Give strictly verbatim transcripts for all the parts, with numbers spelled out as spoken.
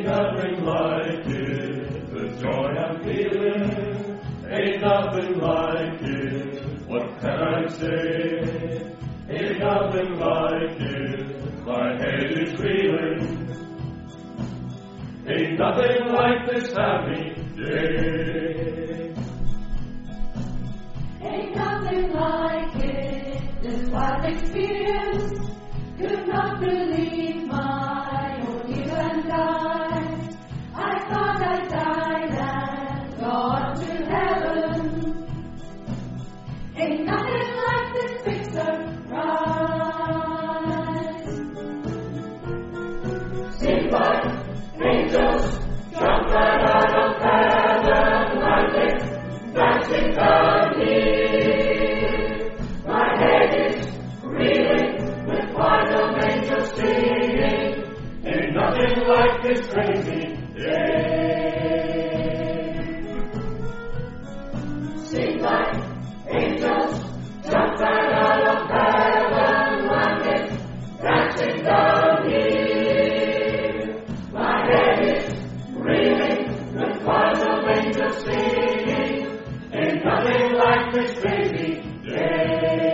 Ain't nothing like it, the joy I'm feeling. Ain't nothing like it, what can I say? Ain't nothing like it, my head is reeling. Ain't nothing like this happy day. Ain't nothing like it, this wild experience could not relieve my ordeal and I. I thought I'd died and gone to heaven. Ain't nothing like this big surprise. Sing like angels, jump right out of heaven, lightning dancing down here. My head is reeling with choir of angels singing. Ain't nothing like this crazy day. Sing like angels, jump right out of heaven, lightning dancing down here. My head is reeling with choir of angels singing. Ain't nothing like this crazy day.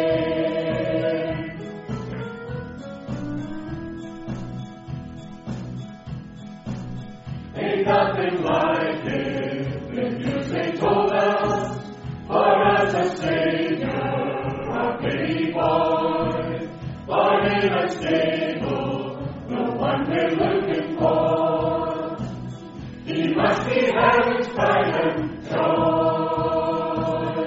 Ain't nothing like it, the news they told us, for as a Savior, a baby boy, born in a stable, the one we're looking for. He must be heaven's pride and joy.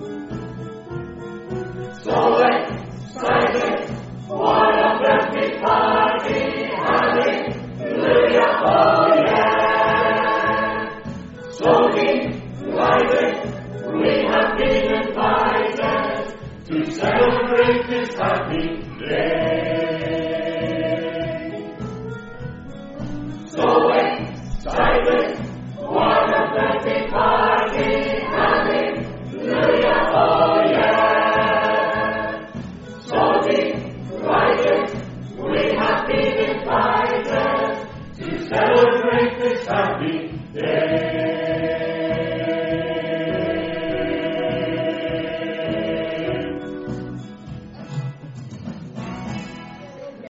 So excited, what a birthday party, hallelujah, oh yeah. So delighted, we have been invited to celebrate this happy day. So excited, what a birthday party, hallelujah, oh yeah. So delighted, we have been invited to celebrate this happy